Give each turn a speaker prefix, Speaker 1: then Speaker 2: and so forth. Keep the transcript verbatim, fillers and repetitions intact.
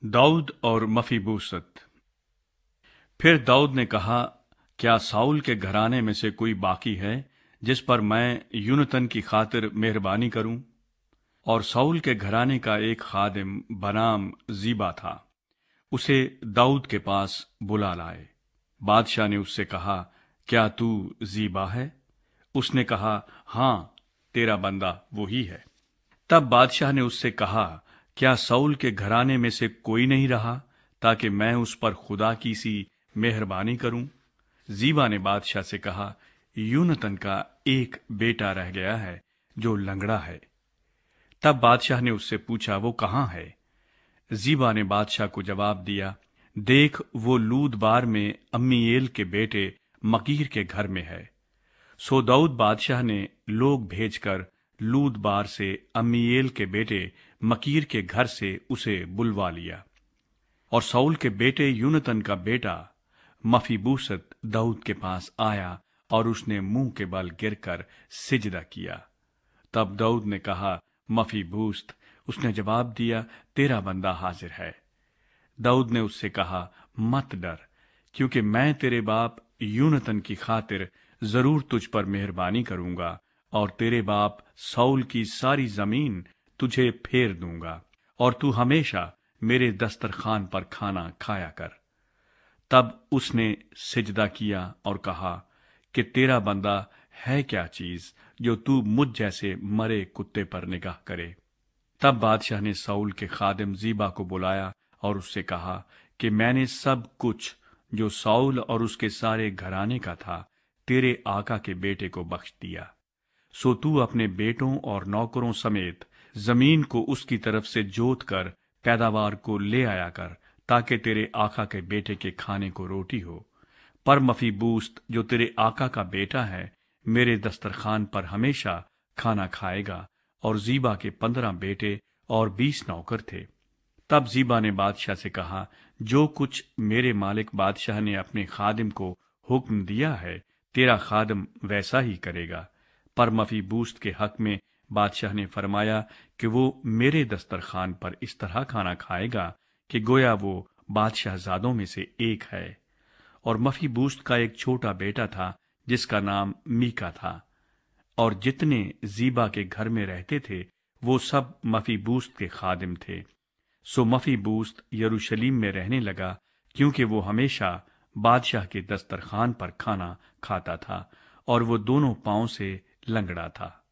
Speaker 1: दाऊद और मफीबोशत। फिर दाऊद ने कहा, क्या साउल के घराने में से कोई बाकी है जिस पर मैं यूनतन की खातिर मेहरबानी करूं? और साउल के घराने का एक खादिम बनाम जीबा था, उसे दाऊद के पास बुला लाए। बादशाह ने उससे कहा, क्या तू जीबा है? उसने कहा, हाँ, तेरा बंदा वही है। तब बादशाह ने उससे कहा, क्या साउल के घराने में से कोई नहीं रहा ताकि मैं उस पर खुदा की सी मेहरबानी करूं? जीबा ने बादशाह से कहा, यूनतन का एक बेटा रह गया है जो लंगड़ा है। तब बादशाह ने उससे पूछा, वो कहाँ है? जीबा ने बादशाह को जवाब दिया, देख, वो लूदबार में अम्मीएल के बेटे मकीर के घर में है। सो दाऊद बादशाह ने लोग भेजकर लूदबार से अम्मीएल के बेटे मकीर के घर से उसे बुलवा लिया। और साउल के बेटे यूनतन का बेटा मफीबोशत दाऊद के पास आया और उसने मुंह के बल गिरकर सिजदा किया। तब दाऊद ने कहा, मफीबोशत। उसने जवाब दिया, तेरा बंदा हाजिर है। दाऊद ने उससे कहा, मत डर, क्योंकि मैं तेरे बाप यूनतन की खातिर जरूर तुझ पर मेहरबानी करूंगा और तेरे बाप साउल की सारी जमीन तुझे फेर दूंगा और तू हमेशा मेरे दस्तरखान पर खाना खाया कर। तब उसने सिजदा किया और कहा कि तेरा बंदा है क्या चीज जो तू मुझ जैसे मरे कुत्ते पर निगाह करे। तब बादशाह ने साउल के खादिम जीबा को बुलाया और उससे कहा कि मैंने सब कुछ जो साउल और उसके सारे घराने का था तेरे आका के बेटे को बख्श दिया। सो तू अपने बेटों और नौकरों समेत जमीन को उसकी तरफ से जोत कर पैदावार को ले आया कर, ताकि तेरे आका के बेटे के खाने को रोटी हो। पर मफीबोशत जो तेरे आका का बेटा है, मेरे दस्तरखान पर हमेशा खाना खाएगा। और जीबा के पंद्रह बेटे और बीस नौकर थे। तब जीबा ने बादशाह से कहा, जो कुछ मेरे मालिक बादशाह ने अपने खादिम को हुक्म दिया है, तेरा खादिम वैसा ही करेगा। पर मफीबोशत के हक में बादशाह ने फरमाया कि वो मेरे दस्तरखान पर इस तरह खाना खाएगा कि गोया वो बादशाहजादों में से एक है। और मफीबोशत का एक छोटा बेटा था जिसका नाम मीका था। और जितने जीबा के घर में रहते थे वो सब मफीबोशत के खादिम थे। सो मफीबोशत यरूशलेम में रहने लगा, क्योंकि वो हमेशा बादशाह के दस्तरखान पर खाना खाता था और वो दोनों पांव से लंगड़ा था।